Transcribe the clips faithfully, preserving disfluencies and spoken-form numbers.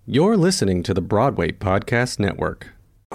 You're listening to the Broadway Podcast Network.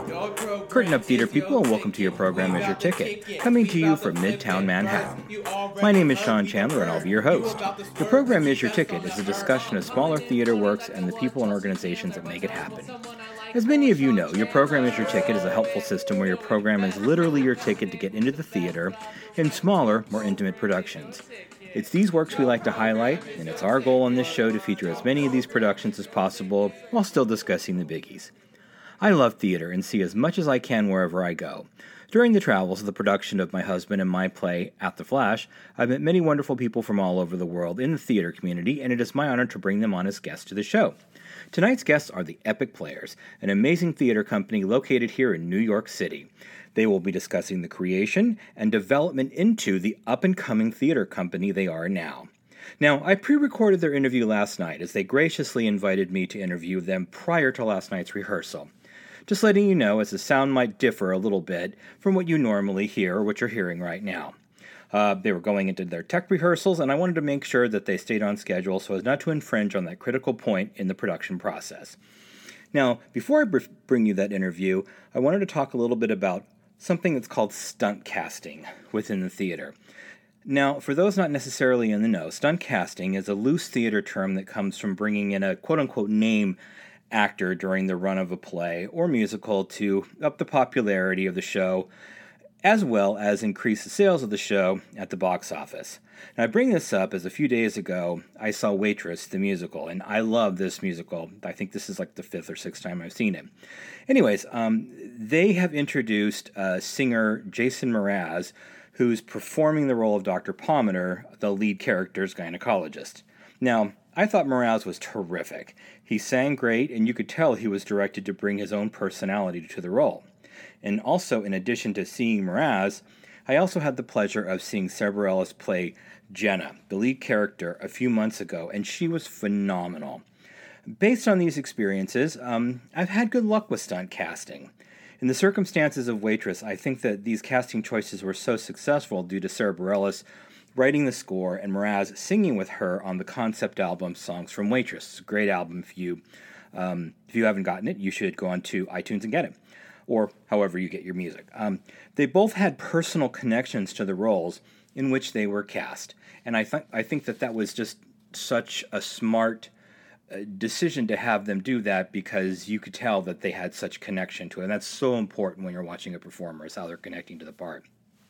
Curtain up, theater people, and welcome to your program Is Your Ticket, coming to you from Midtown Manhattan. My name is Sean Chandler, and I'll be your host. The program Is Your Ticket is a discussion of smaller theater works and the people and organizations that make it happen. As many of you know, your program Is Your Ticket is a helpful system where your program is literally your ticket to get into the theater in smaller, more intimate productions. It's these works we like to highlight, and it's our goal on this show to feature as many of these productions as possible while still discussing the biggies. I love theater and see as much as I can wherever I go. During the travels of the production of my husband and my play, At the Flash, I've met many wonderful people from all over the world in the theater community, and it is my honor to bring them on as guests to the show. Tonight's guests are the Epic Players, an amazing theater company located here in New York City. They will be discussing the creation and development into the up-and-coming theater company they are now. Now, I pre-recorded their interview last night as they graciously invited me to interview them prior to last night's rehearsal. Just letting you know, as the sound might differ a little bit from what you normally hear or what you're hearing right now. Uh, they were going into their tech rehearsals, and I wanted to make sure that they stayed on schedule so as not to infringe on that critical point in the production process. Now, before I br- bring you that interview, I wanted to talk a little bit about something that's called stunt casting within the theater. Now, for those not necessarily in the know, stunt casting is a loose theater term that comes from bringing in a quote-unquote name actor during the run of a play or musical to up the popularity of the show, as well as increase the sales of the show at the box office. Now, I bring this up as a few days ago, I saw Waitress, the musical, and I love this musical. I think this is like the fifth or sixth time I've seen it. Anyways, um, they have introduced uh, singer Jason Mraz, who's performing the role of Doctor Pomander, the lead character's gynecologist. Now, I thought Mraz was terrific. He sang great, and you could tell he was directed to bring his own personality to the role. And also, in addition to seeing Mraz, I also had the pleasure of seeing Sabra Ellis play Jenna, the lead character, a few months ago, and she was phenomenal. Based on these experiences, um, I've had good luck with stunt casting. In the circumstances of Waitress, I think that these casting choices were so successful due to Sarah Bareilles writing the score and Mraz singing with her on the concept album Songs from Waitress. It's a great album. If you, um, if you haven't gotten it, you should go onto iTunes and get it, or however you get your music. Um, they both had personal connections to the roles in which they were cast, and I, th- I think that that was just such a smart uh, decision to have them do that, because you could tell that they had such connection to it, and that's so important when you're watching a performer, is how they're connecting to the part.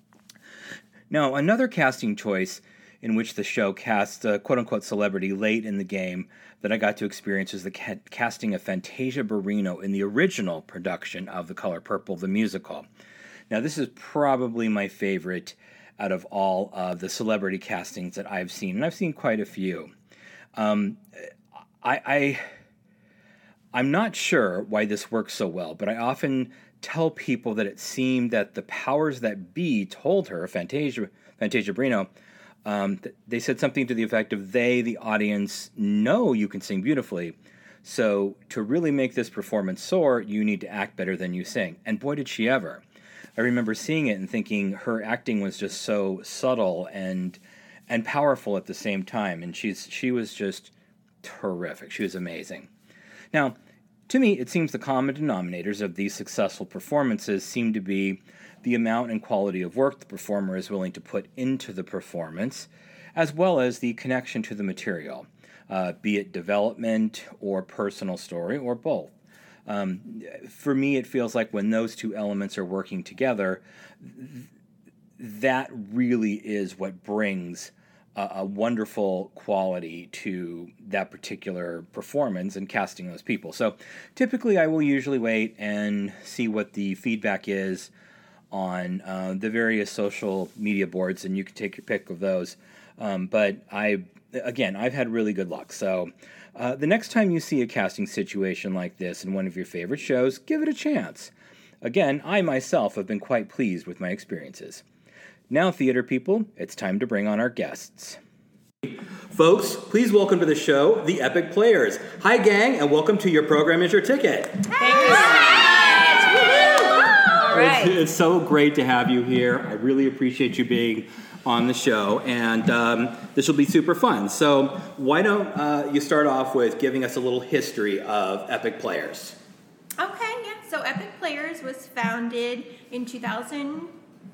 Now, another casting choice in which the show cast a quote-unquote celebrity late in the game that I got to experience was the ca- casting of Fantasia Barrino in the original production of The Color Purple, the musical. Now, this is probably my favorite out of all of the celebrity castings that I've seen, and I've seen quite a few. Um, I, I, I'm not sure why this works so well, but I often tell people that it seemed that the powers that be told her, Fantasia, Fantasia Barrino, um, th- they said something to the effect of, they, the audience, know you can sing beautifully, so to really make this performance soar, you need to act better than you sing. And boy, did she ever. I remember seeing it and thinking her acting was just so subtle and and powerful at the same time, and she's she was just terrific. She was amazing. Now, to me, it seems the common denominators of these successful performances seem to be the amount and quality of work the performer is willing to put into the performance, as well as the connection to the material, uh, be it development or personal story or both. Um, for me, it feels like when those two elements are working together, th- that really is what brings a wonderful quality to that particular performance and casting those people. So typically I will usually wait and see what the feedback is on uh, the various social media boards, and you can take your pick of those. Um, but I, again, I've had really good luck. So uh, the next time you see a casting situation like this in one of your favorite shows, give it a chance. Again, I myself have been quite pleased with my experiences. Now, theater people, it's time to bring on our guests. Folks, please welcome to the show the Epic Players. Hi, gang, and welcome to Your Program Is Your Ticket. Thank you so much. All right. It's, it's so great to have you here. I really appreciate you being on the show, and um, this will be super fun. So why don't uh, you start off with giving us a little history of Epic Players? Okay, yeah. So Epic Players was founded in two thousand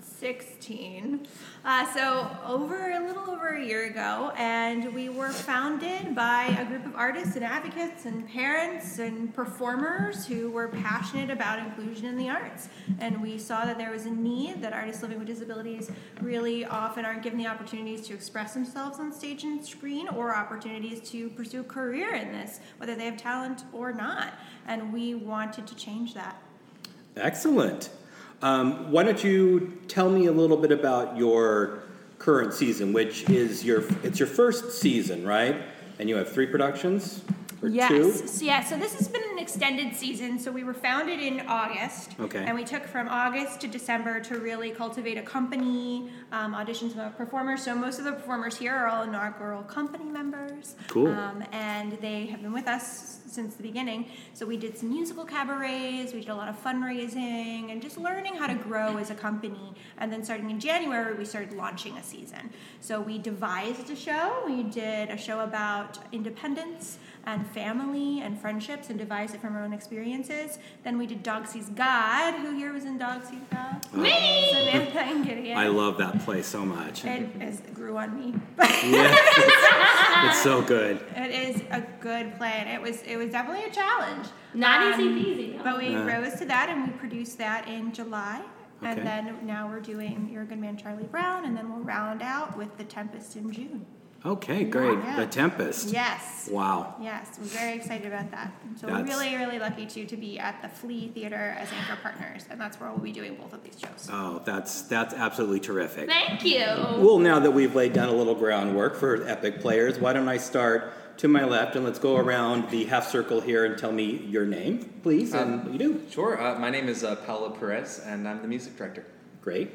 sixteen. Uh, so over a little over a year ago, and we were founded by a group of artists and advocates and parents and performers who were passionate about inclusion in the arts. And we saw that there was a need, that artists living with disabilities really often aren't given the opportunities to express themselves on stage and screen, or opportunities to pursue a career in this, whether they have talent or not. And we wanted to change that. Excellent. Um, why don't you tell me a little bit about your current season, which is your, it's your first season, right? And you have three productions? Or yes. two? So, yeah, so this has been an extended season. So we were founded in August. Okay. And we took from August to December to really cultivate a company, um, auditions of performers. So most of the performers here are all inaugural company members. Cool. Um, and they have been with us since the beginning. So we did some musical cabarets, we did a lot of fundraising, and just learning how to grow as a company. And then starting in January, we started launching a season. So we devised a show. We did a show about independence and family and friendships, and devised it from our own experiences. Then we did Dog Sees God. Who here was in Dog Sees God? Me! Samantha and Gideon. I love that play so much. It, it grew on me. Yeah, it's, it's so good. It is a good play, and it was it was definitely a challenge. Not Um, easy peasy. No. But we Yeah. rose to that, and we produced that in July. And Okay. then now we're doing You're a Good Man, Charlie Brown, and then we'll round out with The Tempest in June. Okay, great. Yeah. The Tempest. Yes. Wow. Yes, we're very excited about that. And so That's- we're really, really lucky too to be at the Flea Theater as anchor partners, and that's where we'll be doing both of these shows. Oh, that's that's absolutely terrific. Thank you. Well, now that we've laid down a little groundwork for Epic Players, why don't I start to my left, and let's go around the half circle here and tell me your name, please, and Um, what you do. Sure. Uh, my name is uh, Paolo Perez, and I'm the music director. Great.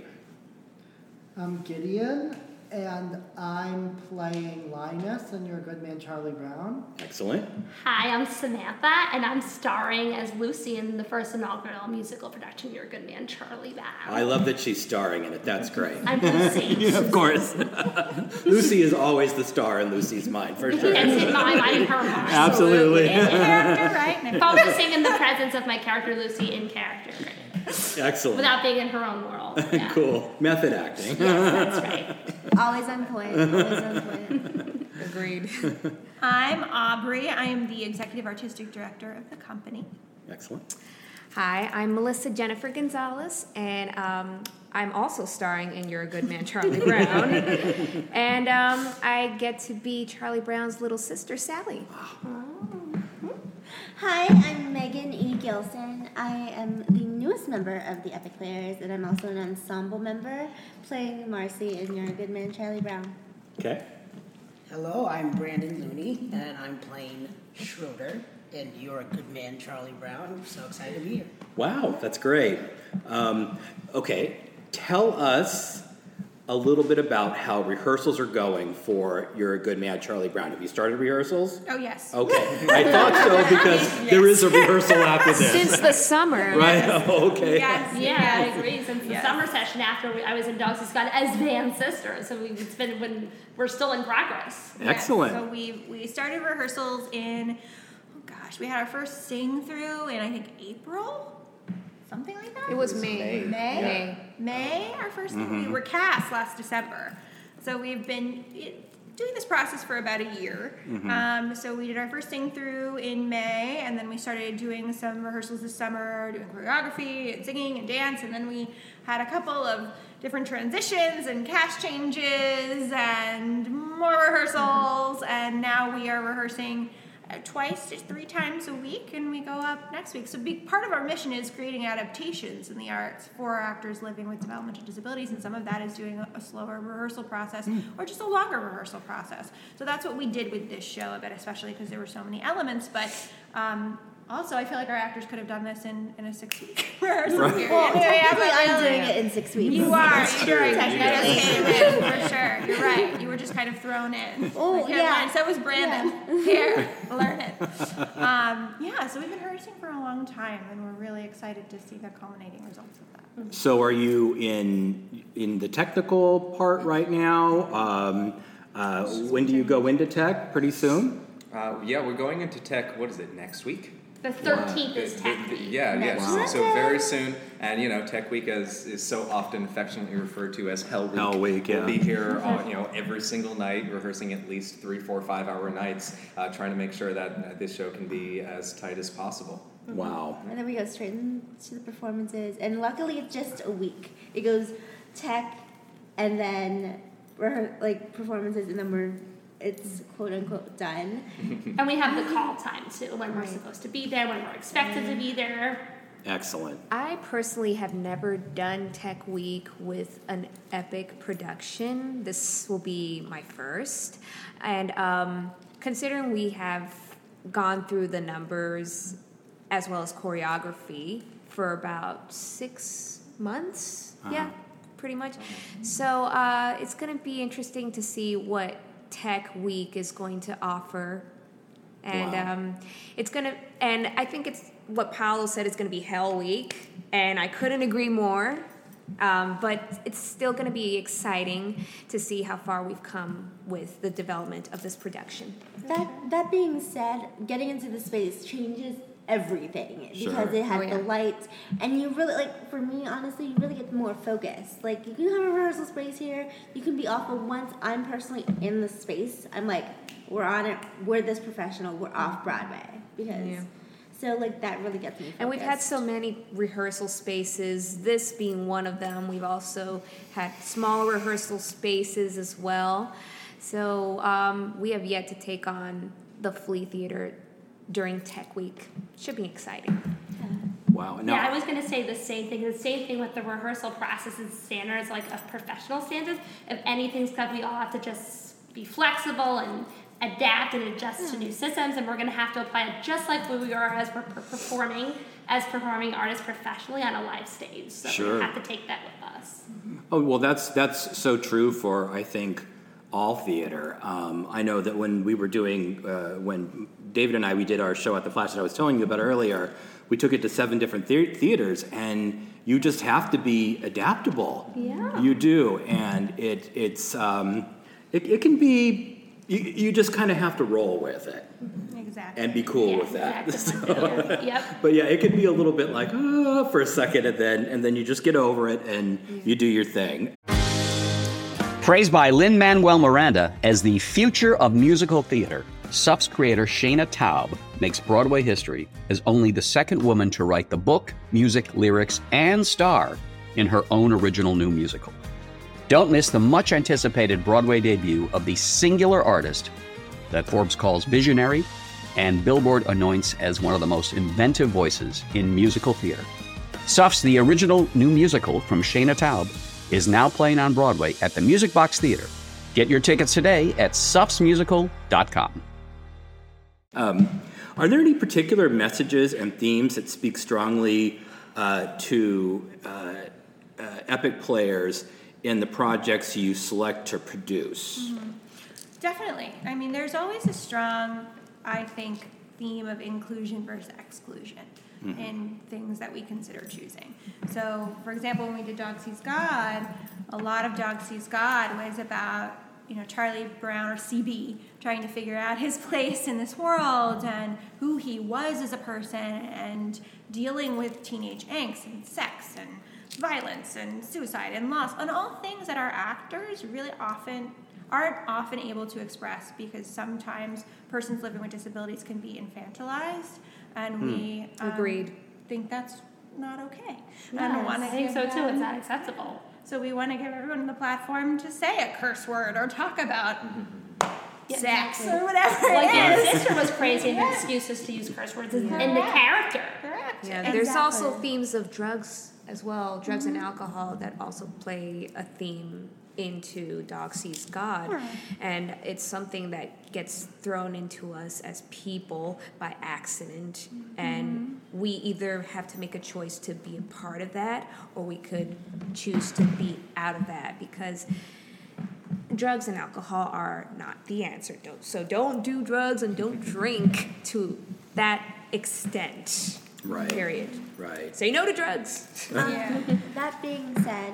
I'm Gideon, and I'm playing Linus in You're a Good Man, Charlie Brown. Excellent. Hi, I'm Samantha, and I'm starring as Lucy in the first inaugural musical production, You're a Good Man, Charlie Brown. I love that she's starring in it. That's great. I'm Lucy. Of course. Lucy is always the star in Lucy's mind, for sure. It's in my mind, her mind. Absolutely. In character, right? And Focusing in the presence of my character, Lucy, in character. Excellent. Without being in her own world. Yeah. Cool. Method acting. Yes, that's right. Always on point. Always on point. Agreed. I'm Aubrey. I am the executive artistic director of the company. Excellent. Hi, I'm Melissa Jennifer Gonzalez, and um, I'm also starring in You're a Good Man, Charlie Brown. and um, I get to be Charlie Brown's little sister, Sally. Hi, I'm Megan E. Gilson. I am the newest member of the Epic Players, and I'm also an ensemble member playing Marcy in You're a Good Man, Charlie Brown. Okay. Hello, I'm Brandon Looney, and I'm playing Schroeder in You're a Good Man, Charlie Brown. I'm so excited to be here. Wow, that's great. Um, okay, tell us a little bit about how rehearsals are going for You're a Good Man, Charlie Brown. Have you started rehearsals? Oh, yes. Okay, I thought so because there is a rehearsal after this. Since the summer. Right, oh, okay. Yes. Yeah, yes. I agree. Since the Yes. summer session after we, I was in Dog Sees God as Van Sister, so we, it's been when we're still in progress. Yes. Excellent. So we we started rehearsals in, oh gosh, we had our first sing through in I think April, something like that. It was May. May. May. May, our first. We were cast last December, so we've been it, doing this process for about a year. Um, so we did our first sing through in May, and then we started doing some rehearsals this summer, doing choreography and singing and dance, and then we had a couple of different transitions and cast changes and more rehearsals, and now we are rehearsing uh, twice to three times a week, and we go up next week. So big part of our mission is creating adaptations in the arts for actors living with developmental disabilities, and some of that is doing a, a slower rehearsal process or just a longer rehearsal process. So that's what we did with this show, but especially because there were so many elements, but um, Also, I feel like our actors could have done this in, in a six-week rehearsal Right. period. Well, Yeah, technically, but I'm doing really- it in six weeks. You are. You're right. Technically. Technically. For sure. You're right. You were just kind of thrown in. Oh, Like, yeah. learn. So was Brandon. Here, learn it. Um, yeah, so we've been rehearsing for a long time, and we're really excited to see the culminating results of that. So are you in in the technical part right now? Um, uh, when do you go into tech? Pretty soon? Uh, yeah, we're going into tech, what is it, next week? The thirteenth The- is the- Tech the- Week. Yeah, yeah. Next So, so week. very soon, and you know, Tech Week is, is so often affectionately referred to as Hell Week. Hell Week, yeah. We'll be here, uh, you know, every single night, rehearsing at least three, four, five-hour nights, uh, trying to make sure that uh, this show can be as tight as possible. Wow. And then we go straight into the performances. And luckily, it's just a week. It goes tech, and then we're like performances, and then we're it's quote unquote done. And we have the call time too, when we're supposed to be there, when we're expected to be there. Excellent. I personally have never done Tech Week with an epic production. This will be my first. And um, considering we have gone through the numbers as well as choreography for about six months, Uh-huh. yeah, pretty much. So uh, it's going to be interesting to see what Tech Week is going to offer. And Wow. um, it's going to, and I think it's what Paolo said, it's going to be Hell Week. And I couldn't agree more. Um, but it's still going to be exciting to see how far we've come with the development of this production. That that being said, getting into the space changes everything Sure. because it has Oh, yeah. the lights, and you really like. For me, honestly, you really get more focused. Like you can have a rehearsal space here, you can be off, but once I'm personally in the space, I'm like, we're on it. We're this professional. We're off Broadway because. Yeah. So like that really gets me focused. And we've had so many rehearsal spaces, this being one of them. We've also had smaller rehearsal spaces as well. So um, we have yet to take on the Flea Theater during Tech Week. Should be exciting. Wow. Now, Yeah, I was going to say the same thing. The same thing with the rehearsal process and standards, like of professional standards. If anything's cut, we all have to just be flexible and adapt and adjust to new systems, and we're going to have to apply it just like we are as we're per- performing as performing artists professionally on a live stage. So Sure. we have to take that with us. oh well, that's that's so true for I think all theater. Um, I know that when we were doing uh, when David and I we did our show at the Flash that I was telling you about earlier, we took it to seven different thea- theaters, and you just have to be adaptable. Yeah. You do, and it it's um, it, it can be. You, you just kind of have to roll with it Exactly. and be cool Yeah, with that. exactly. So- Yep. But yeah, it can be a little bit like oh, for a second, and then and then you just get over it and you do your thing. Praised by Lin-Manuel Miranda as the future of musical theater, S U F's creator Shayna Taub makes Broadway history as only the second woman to write the book, music, lyrics, and star in her own original new musical. Don't miss the much-anticipated Broadway debut of the singular artist that Forbes calls visionary and Billboard anoints as one of the most inventive voices in musical theater. S U F's The Original New Musical from Shayna Taub is now playing on Broadway at the Music Box Theater. Get your tickets today at sufs musical dot com. Um, are there any particular messages and themes that speak strongly uh, to uh, uh, epic players in the projects you select to produce? Mm-hmm. Definitely. I mean, there's always a strong, I think, theme of inclusion versus exclusion mm-hmm. in things that we consider choosing. So, for example, when we did Dog Sees God, a lot of Dog Sees God was about, you know, Charlie Brown, or C B, trying to figure out his place in this world and who he was as a person and dealing with teenage angst and sex and violence and suicide and loss and all things that our actors really often aren't often able to express because sometimes persons living with disabilities can be infantilized, and hmm. we um, Agreed. think that's not okay. Yes, I don't want I to think so them, too. It's not acceptable. So we want to give everyone the platform to say a curse word or talk about Yeah, sex exactly. or whatever Like it your is. sister was crazy, and the excuse was to use curse words in, in the character. Correct. Yeah, Exactly. there's also themes of drugs as well, drugs mm-hmm. and alcohol that also play a theme into Dog Sees God. Right. And it's something that gets thrown into us as people by accident. Mm-hmm. And we either have to make a choice to be a part of that, or we could choose to be out of that, because drugs and alcohol are not the answer. Don't, so don't do drugs and don't drink to that extent. Right. Period. Right. Say no to drugs. Um, Yeah. That being said,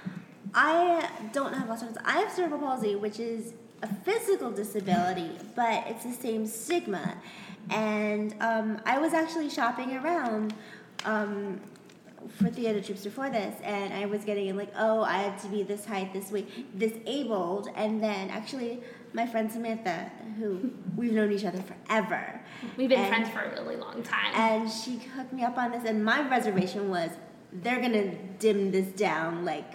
I don't have Alzheimer's. I have cerebral palsy, which is a physical disability, but it's the same stigma. And um, I was actually shopping around um, for theater troops before this, and I was getting like, oh, I have to be this height, this weight, disabled. And then actually, my friend Samantha, who we've known each other forever. We've been and, friends for a really long time. And she hooked me up on this, and my reservation was they're going to dim this down like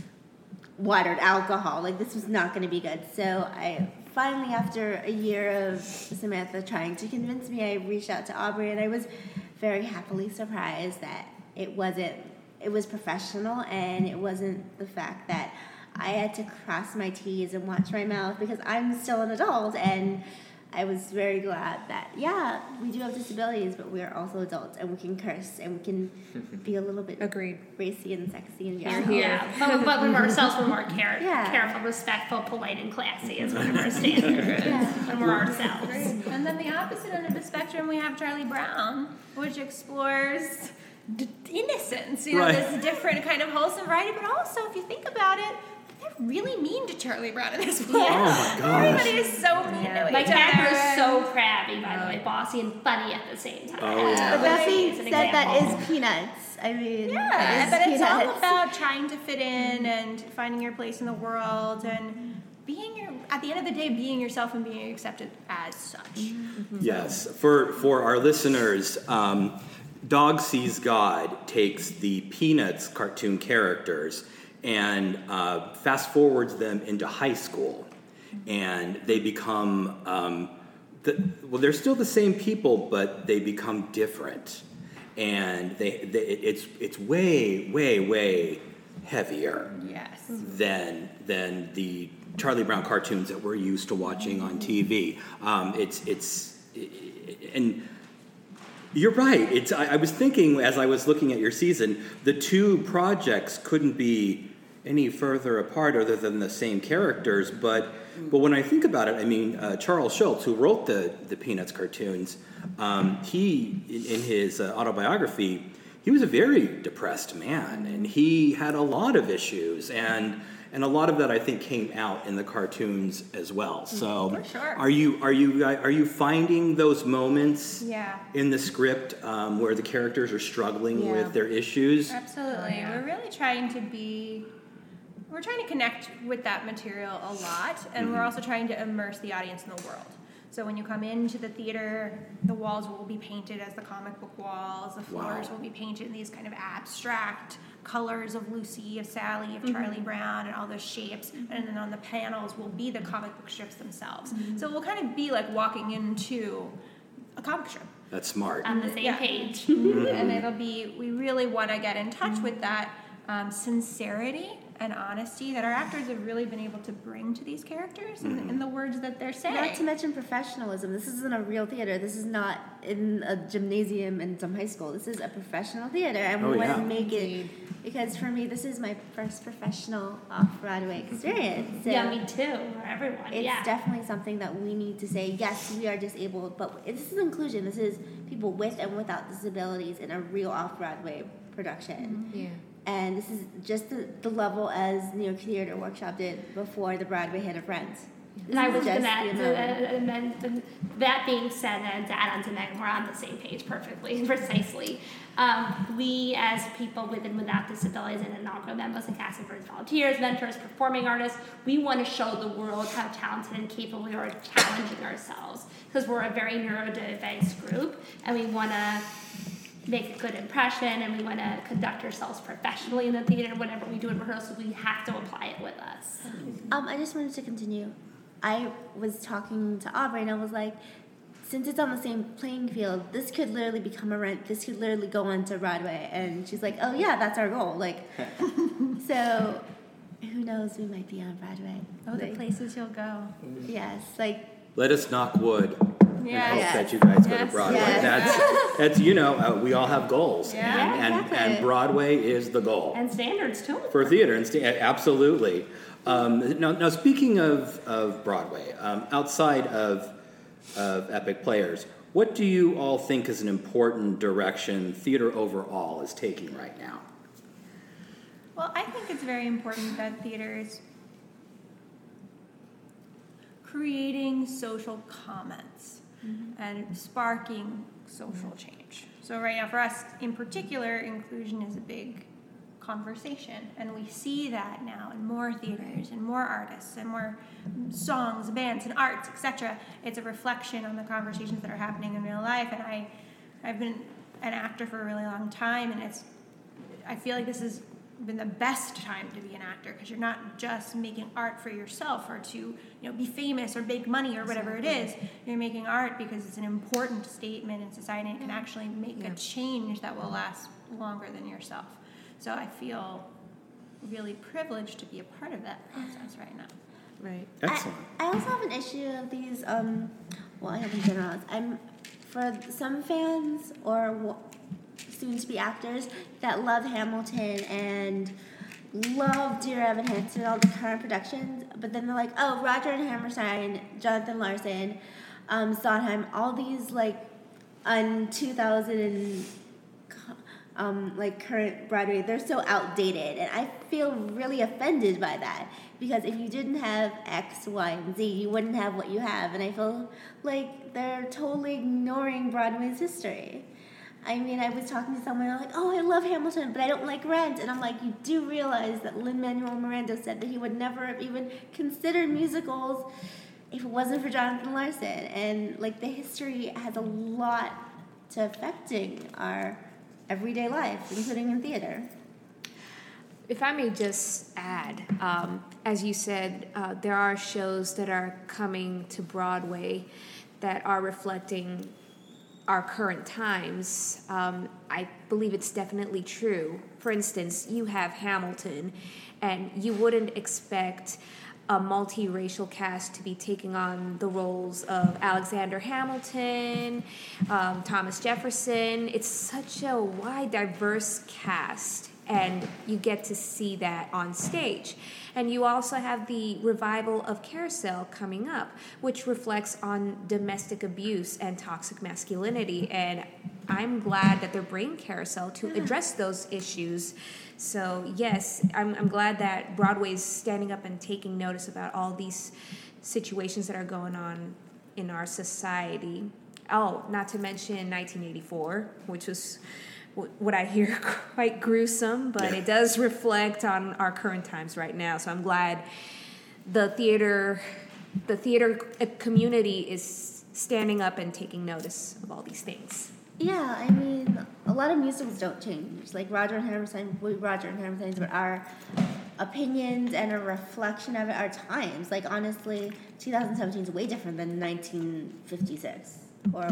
watered alcohol. Like, this was not going to be good. So I finally, after a year of Samantha trying to convince me, I reached out to Aubrey, and I was very happily surprised that it wasn't, it was professional, and it wasn't the fact that I had to cross my T's and watch my mouth, because I'm still an adult, and I was very glad that, yeah, we do have disabilities, but we are also adults, and we can curse, and we can be a little bit Agreed. racy and sexy and Here, young. here. Yeah, but, but when we're ourselves, we're more care- Yeah. careful, respectful, polite, and classy is one of our standards. When we're ourselves. And then the opposite end of the spectrum, we have Charlie Brown, which explores d- innocence, you know, Right. this different kind of wholesome variety, but also, if you think about it, they're really mean to Charlie Brown in this book. Oh my gosh. Everybody is so mean to My each character other. is so crabby, by the way, bossy and funny at the same time. Oh, yeah. But that being As an said, that example. is Peanuts. I mean, Yeah, that is but it's all Peanuts. about trying to fit in and finding your place in the world and being your, at the end of the day, being yourself and being accepted as such. Yes, for for our listeners, um, Dog Sees God takes the Peanuts cartoon characters and uh, fast forwards them into high school, and they become um, the, well, they're still the same people, but they become different, and they, they it's it's way way way heavier Yes. than than the Charlie Brown cartoons that we're used to watching on T V. Um, it's it's and you're right. It's I, I was thinking as I was looking at your season, the two projects couldn't be any further apart other than the same characters. But but when I think about it, I mean uh, Charles Schulz, who wrote the the Peanuts cartoons, um, he in, in his uh, autobiography, he was a very depressed man, and he had a lot of issues, and and a lot of that I think came out in the cartoons as well. So, For sure. are you are you are you finding those moments Yeah. in the script um, where the characters are struggling Yeah. with their issues? Absolutely. We're really trying to be, we're trying to connect with that material a lot, and we're also trying to immerse the audience in the world. So when you come into the theater, the walls will be painted as the comic book walls, the floors Wow. will be painted in these kind of abstract colors of Lucy, of Sally, of Charlie Brown, and all those shapes, and then on the panels will be the comic book strips themselves. So it will kind of be like walking into a comic strip. That's smart. On the same Yeah. page. And it'll be, we really want to get in touch with that um, sincerity and honesty that our actors have really been able to bring to these characters in, in the words that they're saying. Not to mention professionalism. This isn't a real theater. This is not in a gymnasium in some high school. This is a professional theater, and we Oh, want yeah. to make it, because for me, this is my first professional off-Broadway experience. So Yeah, me too. For everyone. it's yeah. definitely something that we need to say, yes, we are disabled, but this is inclusion. This is people with and without disabilities in a real off-Broadway production. Yeah. And this is just the, the level as New York Theater Workshop did before the Broadway hit of Friends. This And I is was just gonna, the amount. and then and that being said, and to add on to Megan, we're on the same page perfectly, precisely. Um, we, as people with and without disabilities and inaugural members and cast members, volunteers, mentors, performing artists, we want to show the world how talented and capable we are of challenging ourselves, because we're a very neurodiverse group, and we want to make a good impression, and we want to conduct ourselves professionally in the theater. Whenever we do in rehearsal, we have to apply it with us. Um, I just wanted to continue. I was talking to Aubrey, and I was like, since it's on the same playing field, this could literally become a rent. This could literally go on to Broadway. And she's like, oh, yeah, that's our goal. Like, so who knows, we might be on Broadway. Oh, the Like, places you'll go. yes, like, Let us knock wood. And Yes. hope Yes. that you guys go to Yes. Broadway. Yes. That's, that's you know, uh, we all have goals, Yeah. and, Yeah, and, exactly. and Broadway is the goal And standards too. for theater. And sta- absolutely. Um, now, now, speaking of of Broadway, um, outside of of Epic Players, what do you all think is an important direction theater overall is taking right now? Well, I think it's very important that theater is creating social comments and sparking social change. So right now for us in particular, inclusion is a big conversation, and we see that now in more theaters and more artists and more songs, bands, and arts, et cetera. It's a reflection on the conversations that are happening in real life, and I, I've been an actor for a really long time, and it's, I feel like this has been the best time to be an actor, because you're not just making art for yourself or to, you know, be famous or make money or whatever it is. You're making art because it's an important statement in society, and it can actually make a change that will last longer than yourself. So I feel really privileged to be a part of that process right now. Right. Excellent. I, I also have an issue of these, um, well, I have in general. I'm, for some fans or w- soon-to-be actors that love Hamilton and love Dear Evan Hansen, all the current productions, but then they're like, oh, Roger and Hammerstein, Jonathan Larson, um, Sondheim, all these, like, on two thousand um, like current Broadway, they're so outdated, and I feel really offended by that, because if you didn't have X, Y, and Z, you wouldn't have what you have, and I feel like they're totally ignoring Broadway's history. I mean, I was talking to someone, they're like, oh, I love Hamilton, but I don't like Rent, and I'm like, you do realize that Lin-Manuel Miranda said that he would never have even considered musicals if it wasn't for Jonathan Larson, and like the history has a lot to affecting our everyday life, including in theater. If I may just add, um, as you said, uh, there are shows that are coming to Broadway that are reflecting our current times. Um, I believe it's definitely true. For instance, you have Hamilton, and you wouldn't expect a multiracial cast to be taking on the roles of Alexander Hamilton, um, Thomas Jefferson. It's such a wide, diverse cast, and you get to see that on stage. And you also have the revival of Carousel coming up, which reflects on domestic abuse and toxic masculinity. And I'm glad that they're bringing Carousel to address those issues. So yes, I'm, I'm glad that Broadway's standing up and taking notice about all these situations that are going on in our society. Oh, not to mention nineteen eighty-four, which was what I hear quite gruesome, but it does reflect on our current times right now. So I'm glad the theater, the theater community is standing up and taking notice of all these things. Yeah, I mean, a lot of musicals don't change. Like Roger and Hammerstein, Roger and Hammerstein, but our opinions and a reflection of our times. Like honestly, two thousand seventeen is way different than nineteen fifty-six. Or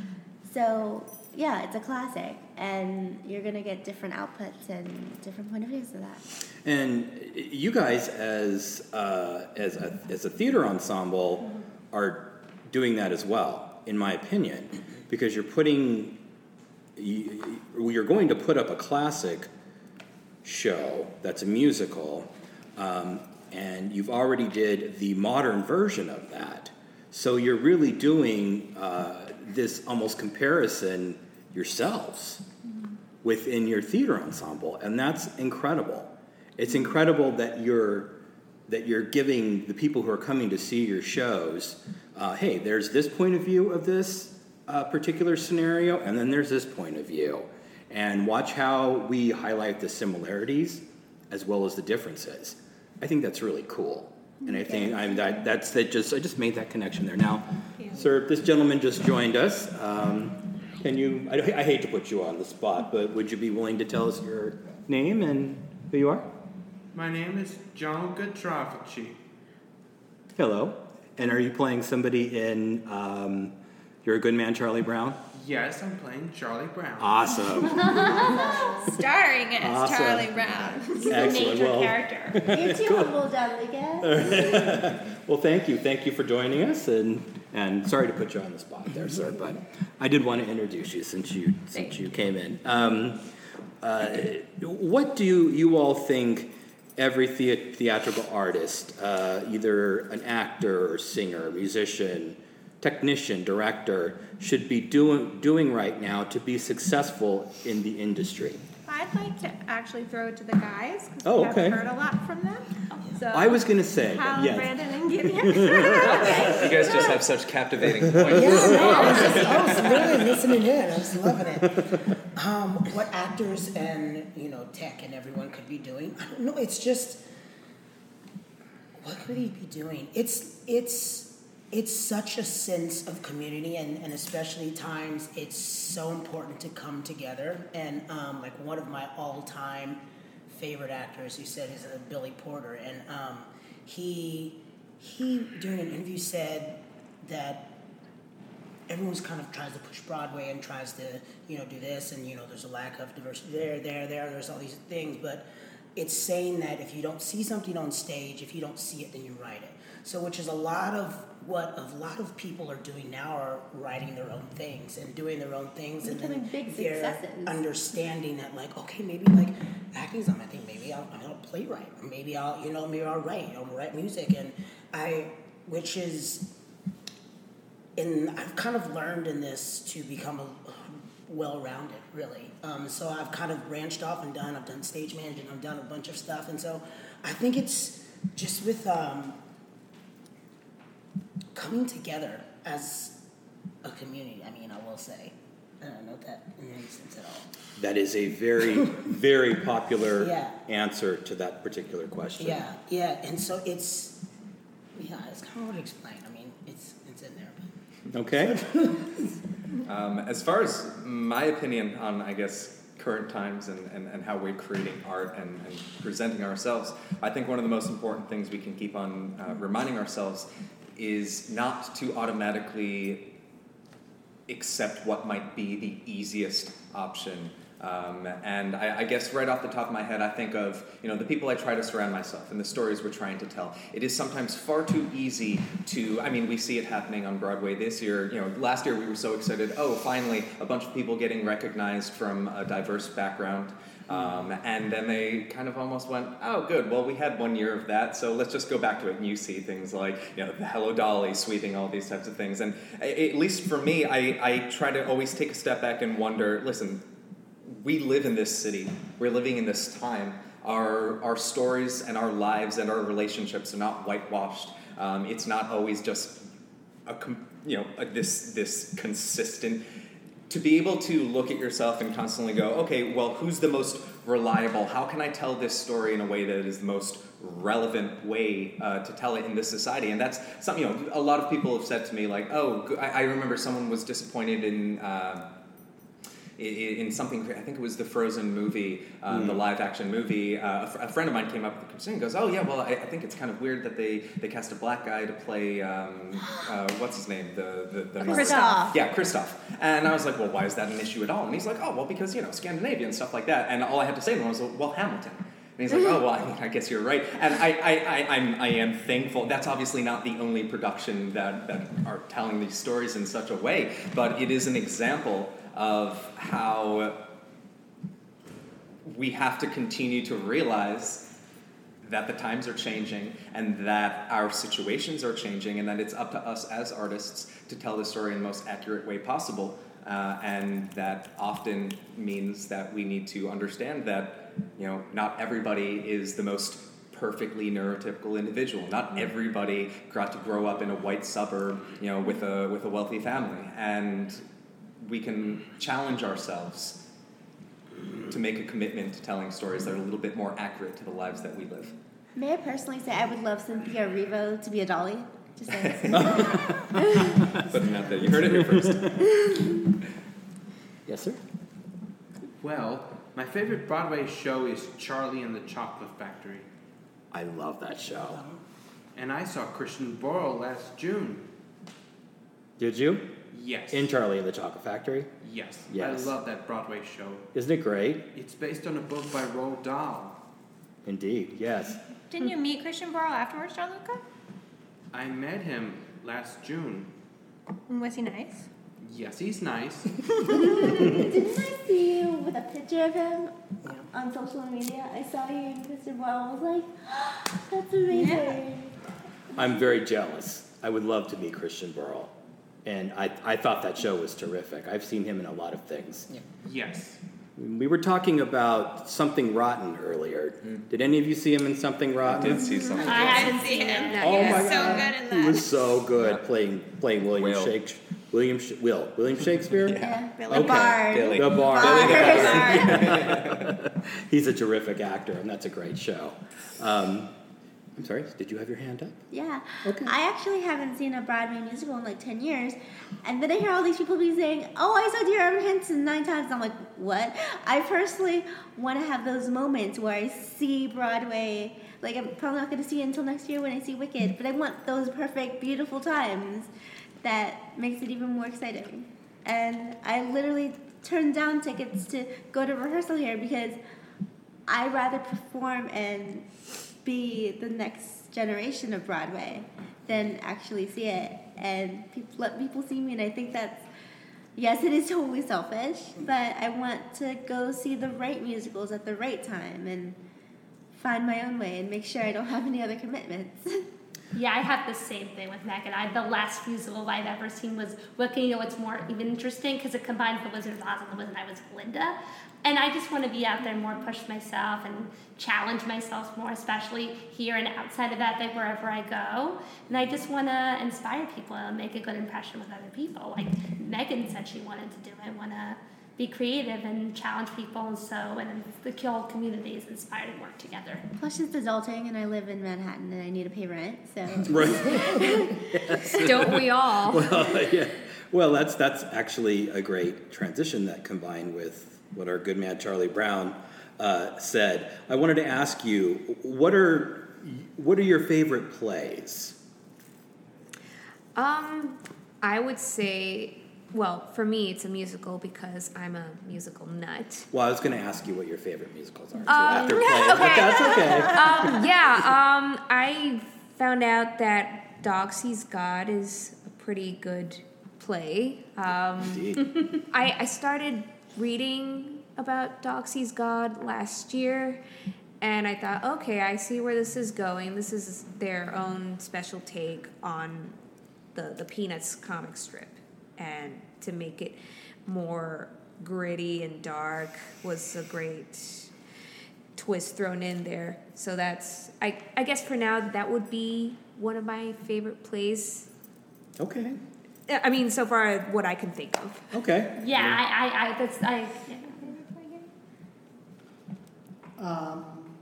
so yeah, it's a classic, and you're gonna get different outputs and different point of views of that. And you guys, as uh, as a as a theater ensemble, are doing that as well, in my opinion, because you're putting you, you're going to put up a classic show that's a musical, um, and you've already did the modern version of that. So you're really doing uh, this almost comparison yourselves within your theater ensemble, and that's incredible. It's incredible that you're that you're giving the people who are coming to see your shows, uh, hey, there's this point of view of this uh, particular scenario, and then there's this point of view, and watch how we highlight the similarities as well as the differences. I think that's really cool, and I think I'm that that's that just I just made that connection there. Now, sir, this gentleman just joined us. Um, Can you, I, I hate to put you on the spot, but would you be willing to tell us your name and who you are? My name is John Gutrafici. Hello. And are you playing somebody in um, You're a Good Man, Charlie Brown? Yes, I'm playing Charlie Brown. Awesome. Starring as Awesome. Charlie Brown. He's a Excellent. major Well- character. You're too humble, Rodriguez. Well, thank you. Thank you for joining us, and and sorry to put you on the spot there, sir, but I did want to introduce you since you since you came in. Um, uh, what do you, you all think every thea- theatrical artist, uh, either an actor or singer, musician, technician, director, should be doing doing right now to be successful in the industry? I'd like to actually throw it to the guys because Oh, we okay. haven't heard a lot from them. So I was going to say, Hal, yes. Brandon, and Gideon. You guys just have such captivating points. Yeah, no, I was, just, I was really listening in. I was loving it. Um, what actors and you know tech and everyone could be doing, I don't know. It's just what could he be doing? It's it's it's such a sense of community, and, and especially times it's so important to come together. And um, like one of my all-time favorite actors, you said, is uh, Billy Porter, and um, he he during an interview said that everyone's kind of tries to push Broadway and tries to you know do this, and you know there's a lack of diversity there, there, there. There's all these things, but it's saying that if you don't see something on stage, if you don't see it, then you write it. So, which is a lot of what a lot of people are doing now, are writing their own things and doing their own things, and Becoming then big they're successes. understanding that, like, okay, maybe like acting's not my thing. Maybe I'll, I'm a playwright, or maybe I'll, you know, maybe I'll write, I'll write music, and I, which is, and I've kind of learned in this to become a well-rounded, really. Um, so I've kind of branched off and done. I've done stage management. I've done a bunch of stuff, and so I think it's just with um, coming together as a community. I mean, I will say, I don't know if that in any sense at all. That is a very, very popular Yeah. answer to that particular question. Yeah, yeah, and so it's yeah, it's kind of hard to explain. I mean, it's it's in there. But. Okay. Um, as far as my opinion on, I guess, current times and, and, and how we're creating art and, and presenting ourselves, I think one of the most important things we can keep on uh, reminding ourselves is not to automatically accept what might be the easiest option. Um, and I, I guess right off the top of my head, I think of, you know, the people I try to surround myself and the stories we're trying to tell. It is sometimes far too easy to, I mean, we see it happening on Broadway this year. You know, last year we were so excited, oh, finally, a bunch of people getting recognized from a diverse background. Um, and then they kind of almost went, oh, good, well, we had one year of that, so let's just go back to it. And you see things like, you know, the Hello Dolly sweeping, all these types of things. And at least for me, I, I try to always take a step back and wonder, listen, we live in this city. We're living in this time. Our our stories and our lives and our relationships are not whitewashed. Um, it's not always just a com- you know a, this this consistent. To be able to look at yourself and constantly go, okay, well, who's the most reliable? How can I tell this story in a way that is the most relevant way uh, to tell it in this society? And that's something, you know, a lot of people have said to me, like, oh, I, I remember someone was disappointed in. Uh, In something, I think it was the Frozen movie, um, mm. the live-action movie. Uh, a, fr- a friend of mine came up with the concern and goes, "Oh yeah, well, I, I think it's kind of weird that they, they cast a black guy to play um, uh, what's his name, the the, the Kristoff. Yeah, Kristoff." And I was like, "Well, why is that an issue at all?" And he's like, "Oh, well, because you know Scandinavia and stuff like that." And all I had to say to him was, "Well, Hamilton." And he's like, "Oh, well, I, mean, I guess you're right." And I, I, I, I'm, I am thankful. That's obviously not the only production that, that are telling these stories in such a way, but it is an example of how we have to continue to realize that the times are changing and that our situations are changing and that it's up to us as artists to tell the story in the most accurate way possible. Uh, and that often means that we need to understand that, you know, not everybody is the most perfectly neurotypical individual. Not everybody got to grow up in a white suburb, you know, with a with a wealthy family. And we can challenge ourselves to make a commitment to telling stories that are a little bit more accurate to the lives that we live. May I personally say I would love Cynthia Erivo to be a Dolly? Just saying. Putting out there. You heard it here first. Yes, sir? Well, my favorite Broadway show is Charlie and the Chocolate Factory. I love that show. And I saw Christian Borle last June. Did you? Yes. In Charlie and the Chocolate Factory? Yes. Yes. I love that Broadway show. Isn't it great? It's based on a book by Roald Dahl. Indeed, yes. Didn't you meet Christian Borle afterwards, Gianluca? I met him last June. Was he nice? Yes, he's nice. Didn't I see you with a picture of him on social media? I saw you and Christian Borle. I was like, oh, that's amazing. Yeah. I'm very jealous. I would love to meet Christian Borle. And I, I thought that show was terrific. I've seen him in a lot of things. Yeah. Yes. We were talking about Something Rotten earlier. Did any of you see him in Something Rotten? I did see something. I haven't seen him. Not Oh yet. my so God. good in He that. was so good Yeah. playing playing William Will. Shakespeare. William Sh- Will William Shakespeare. Yeah, Billy Okay. Bard. Billy. The Bard. Bard. He's a terrific actor, and that's a great show. Um, I'm sorry. Did you have your hand up? Yeah. Okay. I actually haven't seen a Broadway musical in like ten years. And then I hear all these people be saying, oh, I saw Dear Evan Hansen nine times. And I'm like, what? I personally want to have those moments where I see Broadway. Like, I'm probably not going to see it until next year when I see Wicked. But I want those perfect, beautiful times that makes it even more exciting. And I literally turned down tickets to go to rehearsal here because I'd rather perform and be the next generation of Broadway than actually see it and people, let people see me. And I think that's, yes, it is totally selfish, but I want to go see the right musicals at the right time and find my own way and make sure I don't have any other commitments. Yeah, I have the same thing with Megan. I the last musical I've ever seen was Wicked. You know, it's more even interesting because it combines The Wizard of Oz and The Wizard I was Glinda. And I just want to be out there and more, push myself and challenge myself more, especially here and outside of that, like wherever I go. And I just want to inspire people and make a good impression with other people. Like Megan said she wanted to do. I want to be creative and challenge people, and so and the whole community is inspired and work together. Plus, it's adulting, and I live in Manhattan, and I need to pay rent, so. Right. Don't we all? Well, yeah. Well, that's that's actually a great transition that combined with what our good man Charlie Brown uh, said. I wanted to ask you, what are what are your favorite plays? Um, I would say, well, for me, it's a musical because I'm a musical nut. Well, I was going to ask you what your favorite musicals are too, Um, after playing, okay. but that's okay. um, yeah, um, I found out that Dog Sees God is a pretty good play. Um, Indeed. I, I started reading about Dog Sees God last year, and I thought, okay, I see where this is going. This is their own special take on the, the Peanuts comic strip. And to make it more gritty and dark was a great twist thrown in there. So that's, I, I guess for now, that would be one of my favorite plays. Okay. I mean, so far, what I can think of. Okay. Yeah, I, I, I that's I. Yeah. Um,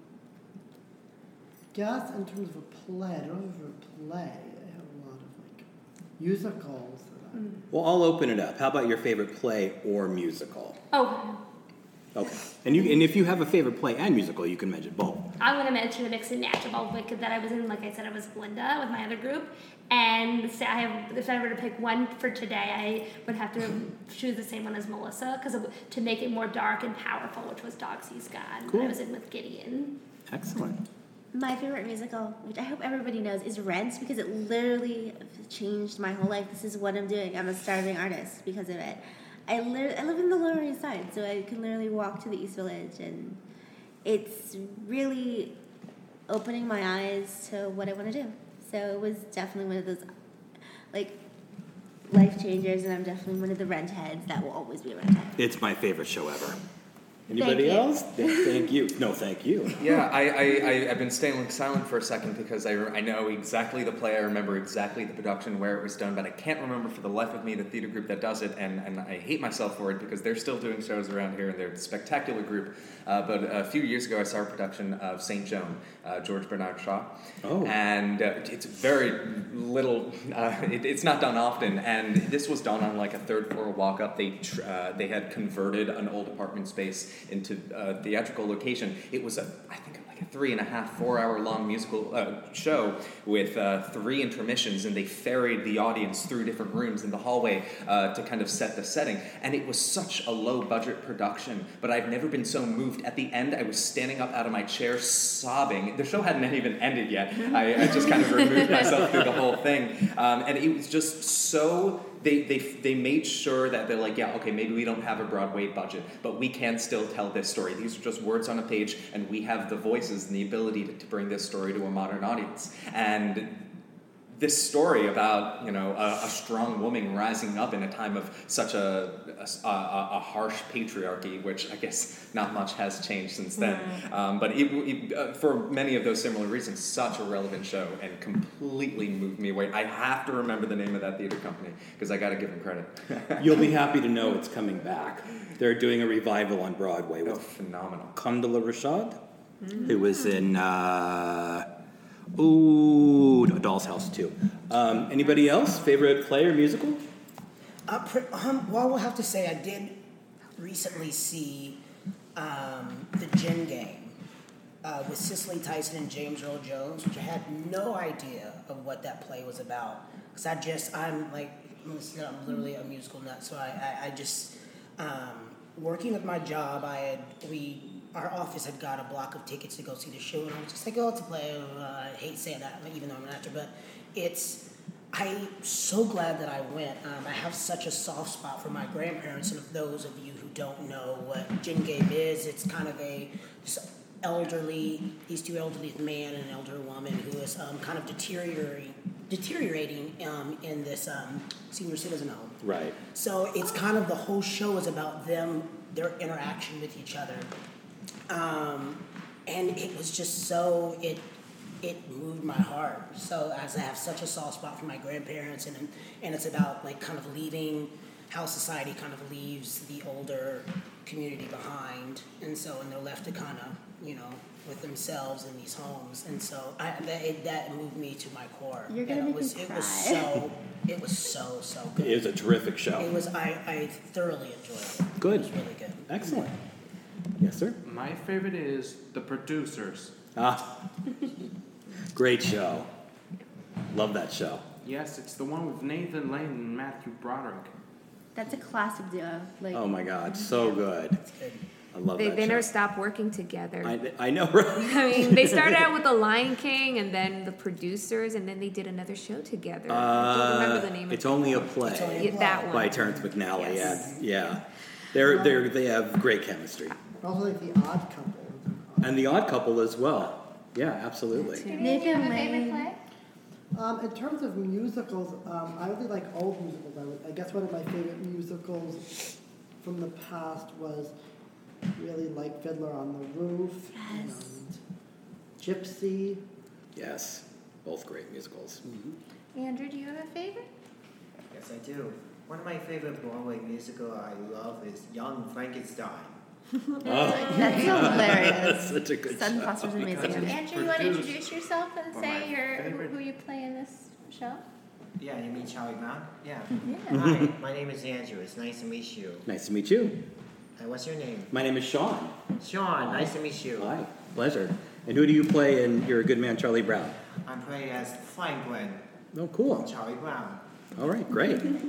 guess in terms of a play, I don't have a play. I have a lot of like musicals that I. Well, I'll open it up. How about your favorite play or musical? Oh, Okay. And you and if you have a favorite play and musical, you can mention both. I'm going to mention the Mix and Match of all Wicked that I was in. Like I said, I was Glinda with my other group. And say I have, if I were to pick one for today, I would have to choose the same one as Melissa because to make it more dark and powerful, which was Dog Sees God. Cool. I was in with Gideon. Excellent. My favorite musical, which I hope everybody knows, is Rent because it literally changed my whole life. This is what I'm doing. I'm a starving artist because of it. I live, I live in the Lower East Side, so I can literally walk to the East Village, and it's really opening my eyes to what I want to do. So it was definitely one of those, like, life changers, and I'm definitely one of the rent heads that will always be a rent head. It's my favorite show ever. Anybody Thank you. else? Yeah, thank you. No, thank you. Yeah, I, I, I, I've been staying silent for a second because I, I know exactly the play, I remember exactly the production, where it was done, but I can't remember for the life of me the theater group that does it, and, and I hate myself for it because they're still doing shows around here, and they're a spectacular group. Uh, but a few years ago, I saw a production of Saint Joan, uh, George Bernard Shaw, Oh. and uh, it's very little, uh, it, it's not done often, and this was done on like a third floor walk-up. They, tr- uh, they had converted an old apartment space into a theatrical location. It was a, I think, like a three and a half, four hour long musical uh, show with uh, three intermissions, and they ferried the audience through different rooms in the hallway uh, to kind of set the setting. And it was such a low budget production, but I've never been so moved. At the end, I was standing up out of my chair sobbing. The show hadn't even ended yet. I, I just kind of removed myself through the whole thing. Um, and it was just so... They, they they made sure that they're like, yeah, okay, maybe we don't have a Broadway budget, but we can still tell this story. These are just words on a page, and we have the voices and the ability to, to bring this story to a modern audience. And this story about, you know, a, a strong woman rising up in a time of such a, a, a, a harsh patriarchy, which I guess not much has changed since then. Mm. Um, but it, it, uh, for many of those similar reasons, such a relevant show and completely moved me away. I have to remember the name of that theater company because I got to give them credit. You'll be happy to know it's coming back. They're doing a revival on Broadway with oh, phenomenal. Condola Rashad, mm. who was in... Uh, Ooh, A Doll's House too. Um, anybody else? Favorite play or musical? Uh, pre- um, well, I will have to say I did recently see um, The Gin Game uh, with Cicely Tyson and James Earl Jones, which I had no idea of what that play was about. Because I just, I'm like, I'm literally a musical nut, so I, I, I just, um, working at my job, I had, we... Our office had got a block of tickets to go see the show, and I was just like, oh, it's a play. Uh, I hate saying that, even though I'm an actor, but it's, I'm so glad that I went. Um, I have such a soft spot for my grandparents, and of those of you who don't know what Gin Game is, it's kind of a just elderly, these two elderly man and an elder woman who is um, kind of deteriorating, deteriorating um, in this um, senior citizen home. Right. So it's kind of, the whole show is about them, their interaction with each other. Um, and it was just so, it it moved my heart. So as I have such a soft spot for my grandparents, and and it's about like kind of leaving, how society kind of leaves the older community behind, and so and they're left to kind of, you know, with themselves in these homes, and so I, that it, that moved me to my core. You're gonna and make it was me it cry. was so it was so so good. It was a terrific show. It was I I thoroughly enjoyed it. Good. It was really good. Excellent. Yes, sir? My favorite is The Producers. Ah, great show. Love that show. Yes, it's the one with Nathan Lane and Matthew Broderick. That's a classic duo. Like, Oh my God, so good. I love They, that they show. never stopped working together. I, I know, right? I mean, they started out with The Lion King, and then The Producers, and then they did another show together. I don't remember the name. It's of only a it. play. It's only a Yeah, play. that one. By Terrence McNally. Yes. Yeah, yeah. They're they they have great chemistry, Also like The Odd Couple. and The Odd Couple as well. Yeah, absolutely. Nathan Lane. Um, in terms of musicals, um, I really like old musicals. I, would, I guess one of my favorite musicals from the past was really like Fiddler on the Roof Yes. and Gypsy. Yes, both great musicals. Andrew, do you have a favorite? Yes, I do. One of my favorite Broadway musical I love is Young Frankenstein. Oh. That's so hilarious. That's such a good Sutton show. Foster's amazing. Because it's Andrew, you want to produced introduce yourself and by say my your, favorite- who you play in this show? Yeah, you mean Charlie Brown? Yeah. Yeah. Hi, my name is Andrew. It's nice to meet you. Nice to meet you. And what's your name? My name is Sean. Sean, nice to meet you. Hi, pleasure. And who do you play in You're a Good Man, Charlie Brown? I'm playing as Franklin Oh, cool. Charlie Brown. All right, great. Andrew.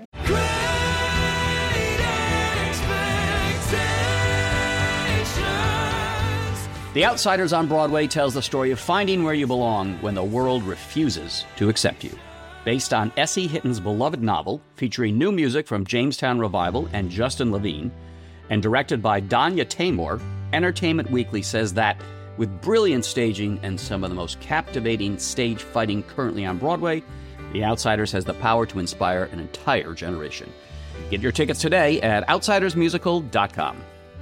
The Outsiders on Broadway tells the story of finding where you belong when the world refuses to accept you. Based on S E Hitton's beloved novel, featuring new music from Jamestown Revival and Justin Levine, and directed by Danya Taymor, Entertainment Weekly says that, with brilliant staging and some of the most captivating stage fighting currently on Broadway, The Outsiders has the power to inspire an entire generation. Get your tickets today at outsiders musical dot com.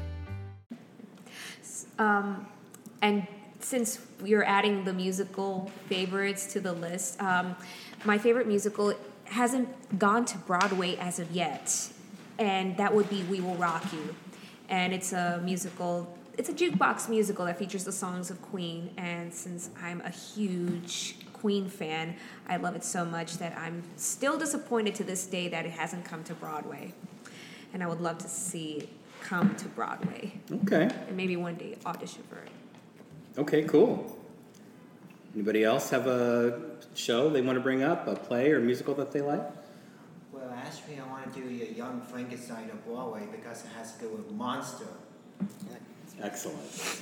Um, and since you're adding the musical favorites to the list, um, my favorite musical hasn't gone to Broadway as of yet, and that would be We Will Rock You. And it's a musical, it's a jukebox musical that features the songs of Queen, and since I'm a huge Queen fan, I love it so much that I'm still disappointed to this day that it hasn't come to Broadway. And I would love to see come to Broadway. Okay. And maybe one day audition for it. Okay, cool. Anybody else have a show they want to bring up, a play or musical that they like? Well, actually, I want to do a Young Frankenstein of Broadway because it has to do with monster. Excellent.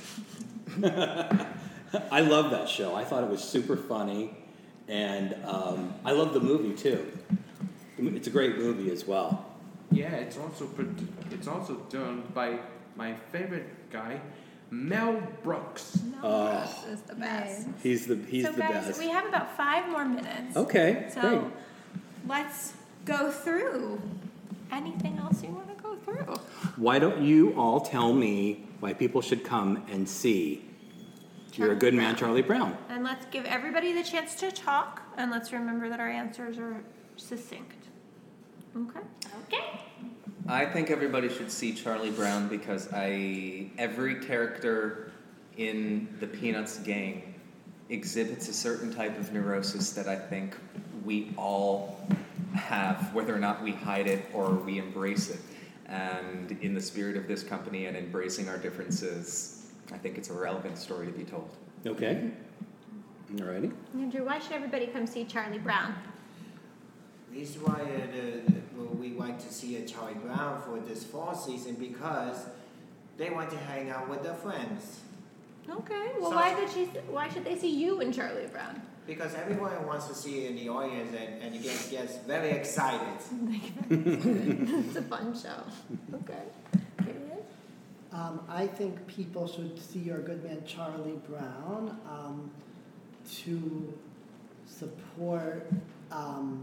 I love that show. I thought it was super funny, and um, I love the movie too. It's a great movie as well. Yeah, it's also produ- it's also done by my favorite guy, Mel Brooks. Mel Oh. Brooks is the best. He's the he's so the guys, best. we have about five more minutes. Okay, So great. let's go through. Anything else you want to go through? Why don't you all tell me why people should come and see You're a Good Man, Charlie Brown? And let's give everybody the chance to talk, and let's remember that our answers are succinct. Okay? Okay. I think everybody should see Charlie Brown because I every character in the Peanuts gang exhibits a certain type of neurosis that I think we all have, whether or not we hide it or we embrace it. And in the spirit of this company and embracing our differences, I think it's a relevant story to be told. Okay. Alrighty. Andrew, why should everybody come see Charlie Brown? This is why uh, the, well, we like to see a Charlie Brown for this fall season because they want to hang out with their friends. Okay. Well, So- why did she? Why should they see you in Charlie Brown? Because everyone wants to see it in the audience and, and gets, gets very excited. It's a fun show. Okay. Um, I think people should see Your Good Man, Charlie Brown, um, to support, um,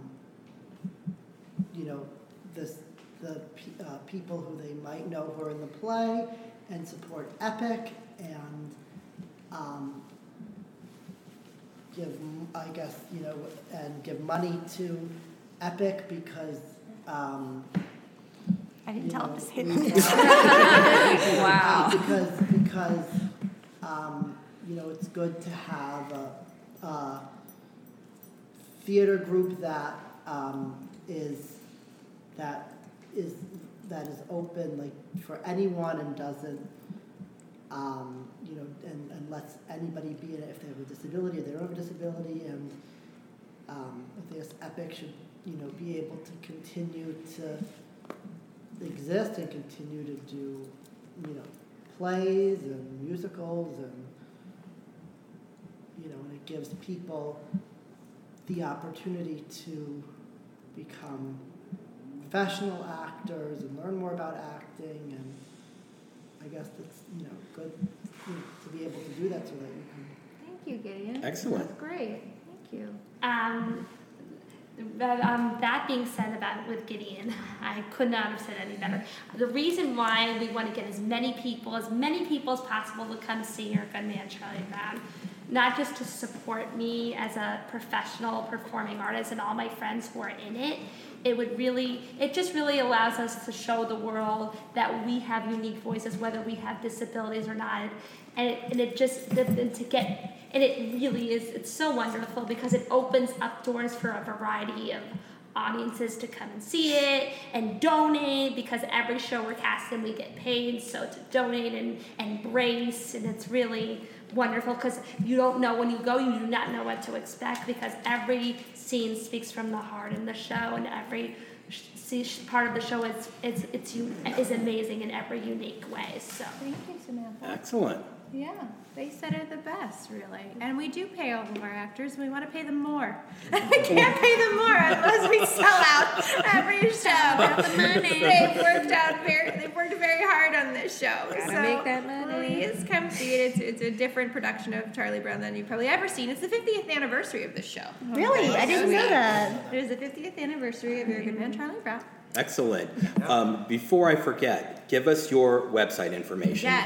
you know, this, the pe- uh, people who they might know who are in the play, and support Epic, and um, give, m- I guess, you know, and give money to Epic because. Um, I didn't you tell know, him to say we- that. Wow. Because, because um, you know, it's good to have a, a theater group that um, is that is that is open like for anyone and doesn't um, you know and, and lets anybody be in it if they have a disability or they don't have a disability, and um, I think Epic should you know be able to continue to exist and continue to do, you know, plays and musicals, and you know, and it gives people the opportunity to become professional actors and learn more about acting, and I guess that's you know good you know, to be able to do that so that you can. Thank you, Gideon. Excellent. That's great. Thank you. Um, but, um, that being said about with Gideon, I could not have said any better. The reason why we want to get as many people, as many people as possible to come see Your Good Man, Charlie Brown, not just to support me as a professional performing artist and all my friends who are in it, it would really, it just really allows us to show the world that we have unique voices, whether we have disabilities or not. And it, and it just, and to get, and it really is, it's so wonderful because it opens up doors for a variety of audiences to come and see it and donate, because every show we're casting we get paid, so to donate and, and brace, and it's really wonderful because you don't know when you go, you do not know what to expect, because every scene speaks from the heart in the show, and every sh- part of the show is is it's is amazing in every unique way. So Thank you, Samantha. Excellent. Yeah, they said it the best, really. And we do pay all of our actors, and we want to pay them more. I can't pay them more unless we sell out every show. Got the money. They've worked out very, they've worked very hard on this show. Gotta so make that money. Please come see it. It's, it's a different production of Charlie Brown than you've probably ever seen. It's the fiftieth anniversary of the show. Really? I didn't know that. It is the fiftieth anniversary of Your Good Man, Charlie Brown. Excellent. Um, before I forget, give us your website information. Yes.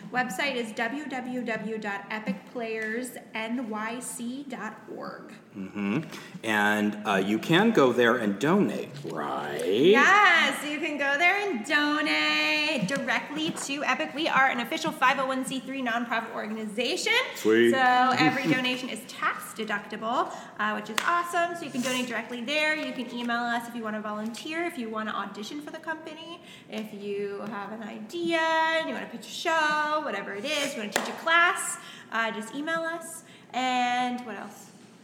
Website is w w w dot epic players n y c dot org. Mm-hmm. And uh, you can go there and donate, right? Yes, you can go there and donate directly to Epic. We are an official five oh one c three nonprofit organization. Sweet. So every donation is tax deductible, uh, which is awesome. So you can donate directly there. You can email us if you want to volunteer, if you want to audition for the company, if you have an idea and you want to pitch a show, whatever it is, you want to teach a class, uh, just email us. And what else?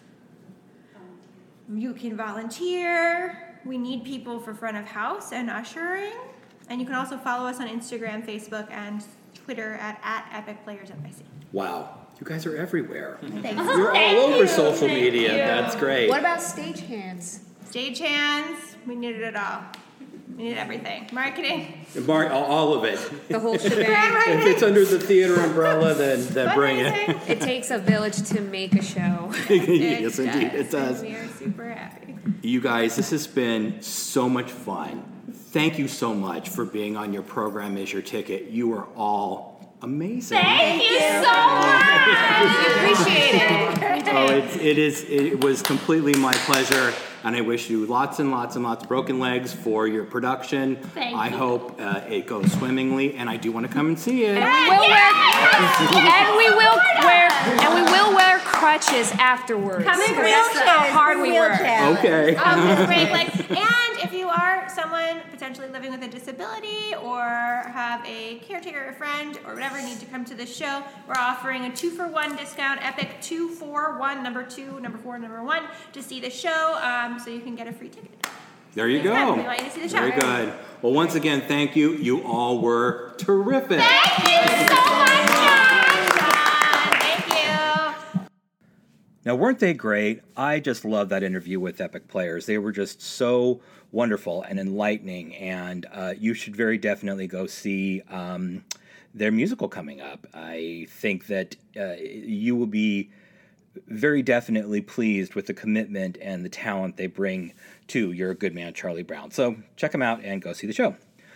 You can volunteer. We need people for front of house and ushering. And you can also follow us on Instagram, Facebook, and Twitter at, at Epic Players N Y C. Wow. You guys are everywhere. Thanks. You're Thank all over you. social Thank media. you. That's great. What about stagehands? Stagehands. We needed it all. We needed everything. Marketing. Mark, all- all of it. The whole shebang. If it's under the theater umbrella, then, then bring it. It takes a village to make a show. Yes, indeed, it does. We are super happy. You guys, this has been so much fun. Thank you so much for being on Your Program Is Your Ticket. You are all amazing. Thank you so much. We appreciate it. Oh, it, it is. It was completely my pleasure, and I wish you lots and lots and lots of broken legs for your production. Thank I you. hope uh, it goes swimmingly, and I do want to come and see it. And we will wear and we will wear and we will wear crutches afterwards. Come in That's how wheelchairs, hard we work. wheelchairs. Okay. Um, with great legs. And if you are someone potentially living with a disability or have a caretaker or friend or whatever, need to come to this show, we're offering a two for one discount, Epic two for one, number two, number four, number one, to see the show, um, so you can get a free ticket. There you Yeah, go. we want you to see the show. Very good. Well, once again, thank you. You all were terrific. Thank you so much, John. John, thank you. Now, weren't they great? I just love that interview with Epic Players. They were just so wonderful and enlightening, and uh, you should very definitely go see um, their musical coming up. I think that uh, you will be very definitely pleased with the commitment and the talent they bring to You're a Good Man, Charlie Brown. So check them out and go see the show.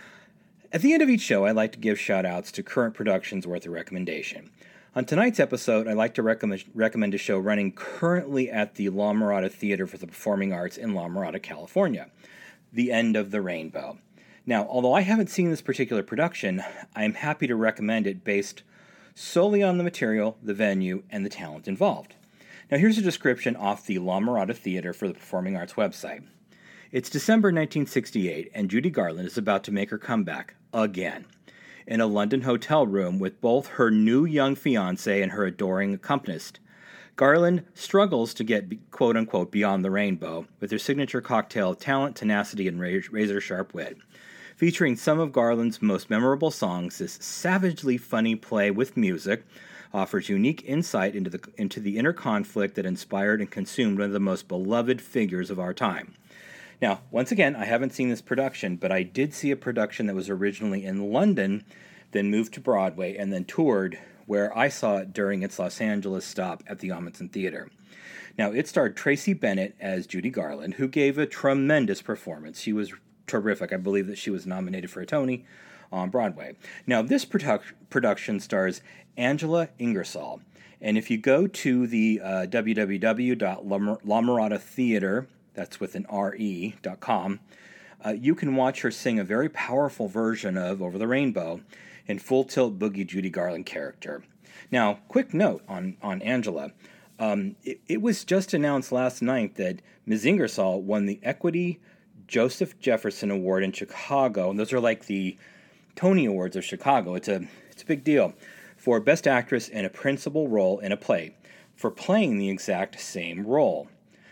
At the end of each show, I like to give shout-outs to current productions worth a recommendation. On tonight's episode, I'd like to recommend, recommend a show running currently at the La Mirada Theater for the Performing Arts in La Mirada, California, The End of the Rainbow. Now, although I haven't seen this particular production, I am happy to recommend it based solely on the material, the venue, and the talent involved. Now, here's a description off the La Mirada Theater for the Performing Arts website. It's December nineteen sixty-eight, and Judy Garland is about to make her comeback again. In a London hotel room with both her new young fiancé and her adoring accompanist, Garland struggles to get quote-unquote beyond the rainbow with her signature cocktail of talent, tenacity, and razor-sharp wit. Featuring some of Garland's most memorable songs, this savagely funny play with music offers unique insight into the into the inner conflict that inspired and consumed one of the most beloved figures of our time. Now, once again, I haven't seen this production, but I did see a production that was originally in London, then moved to Broadway, and then toured, where I saw it during its Los Angeles stop at the Ahmanson Theater. Now, it starred Tracy Bennett as Judy Garland, who gave a tremendous performance. She was terrific. I believe that she was nominated for a Tony on Broadway. Now, this produ- production stars Angela Ingersoll, and if you go to the uh, w w w dot la mirada theater, that's with an R E, dot com, uh, you can watch her sing a very powerful version of Over the Rainbow in full tilt boogie Judy Garland character. Now, quick note on, on Angela. Um, it, it was just announced last night that Miz Ingersoll won the Equity Joseph Jefferson Award in Chicago, and those are like the Tony Awards of Chicago. It's a it's a big deal for Best Actress in a Principal Role in a Play for playing the exact same role.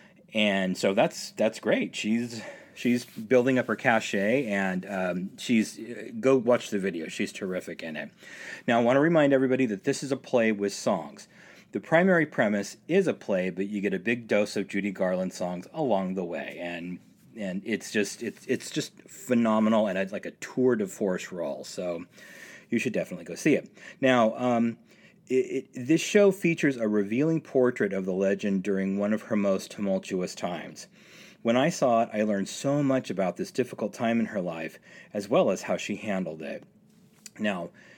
And so that's that's great. She's she's building up her cachet, and um, she's go watch the video. She's terrific in it. Now, I want to remind everybody that this is a play with songs. The primary premise is a play, but you get a big dose of Judy Garland songs along the way, and and it's just it's it's just phenomenal, and it's like a tour de force role. So you should definitely go see it. Now, um, it, it, this show features a revealing portrait of the legend during one of her most tumultuous times. When I saw it, I learned so much about this difficult time in her life, as well as how she handled it. Now,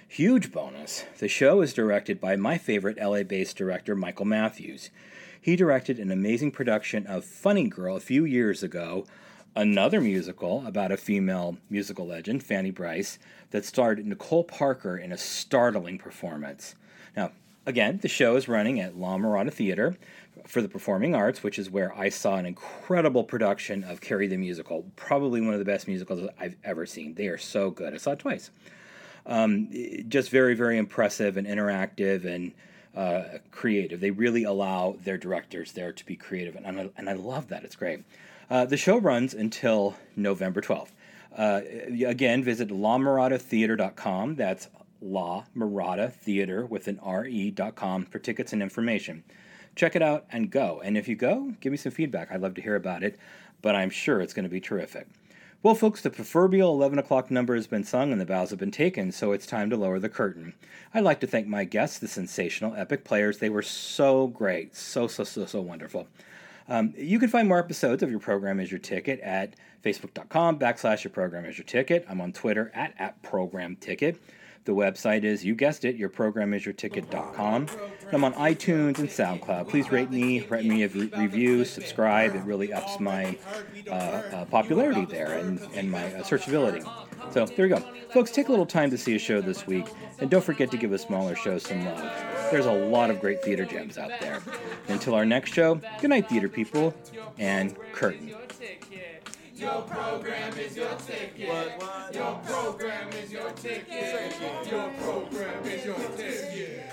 Huge bonus, the show is directed by my favorite L A-based director, Michael Matthews. He directed an amazing production of Funny Girl a few years ago, another musical about a female musical legend, Fanny Brice, that starred Nicole Parker in a startling performance. Now, again, the show is running at La Mirada Theater for the Performing Arts, which is where I saw an incredible production of Carrie the Musical, probably one of the best musicals I've ever seen. They are so good. I saw it twice. Um, just very, very impressive and interactive and uh, creative. They really allow their directors there to be creative, and I, and I love that. It's great. Uh, the show runs until November twelfth. Uh, again, visit la mirada theater dot com. That's La Mirada Theater with an R E dot com for tickets and information. Check it out and go. And if you go, give me some feedback. I'd love to hear about it, but I'm sure it's going to be terrific. Well, folks, the proverbial eleven o'clock number has been sung and the vows have been taken, so it's time to lower the curtain. I'd like to thank my guests, the sensational Epic players. They were so great, so, so, so, so wonderful. Um, you can find more episodes of Your Program Is Your Ticket at facebook.com backslash Your Program Is Your Ticket. I'm on Twitter at, at Program Ticket. The website is, you guessed it, your program is your ticket dot com. I'm on iTunes and SoundCloud. Please rate me, write me a re- review, subscribe. It really ups my uh, uh, popularity there and, and my uh, searchability. So there you go. Folks, take a little time to see a show this week. And don't forget to give a smaller show some love. There's a lot of great theater gems out there. Until our next show, good night, theater people, and curtain. Your program is your ticket. What, what? Your program is your ticket. Your program is your ticket.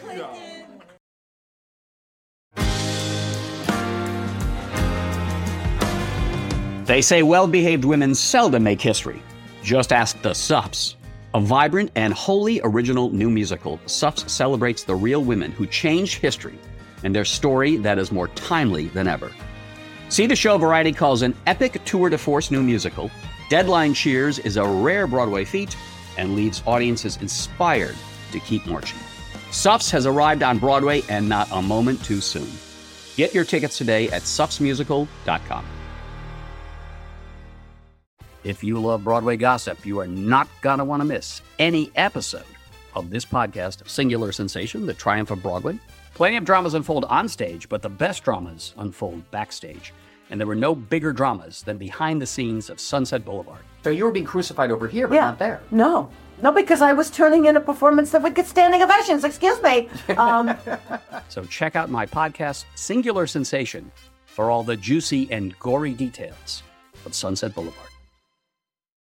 They say well-behaved women seldom make history. Just ask the Suffs. A vibrant and wholly original new musical, Suffs celebrates the real women who changed history and their story that is more timely than ever. See the show Variety calls an epic tour de force new musical. Deadline Cheers is a rare Broadway feat and leaves audiences inspired to keep marching. Suffs has arrived on Broadway and not a moment too soon. Get your tickets today at suffs musical dot com. If you love Broadway gossip, you are not going to want to miss any episode of this podcast of Singular Sensation, The Triumph of Broadway. Plenty of dramas unfold on stage, but the best dramas unfold backstage. And there were no bigger dramas than behind the scenes of Sunset Boulevard. So you were being crucified over here, but yeah. not there. No. No, because I was turning in a performance that would get standing ovations. Excuse me. Um, so check out my podcast, Singular Sensation, for all the juicy and gory details of Sunset Boulevard.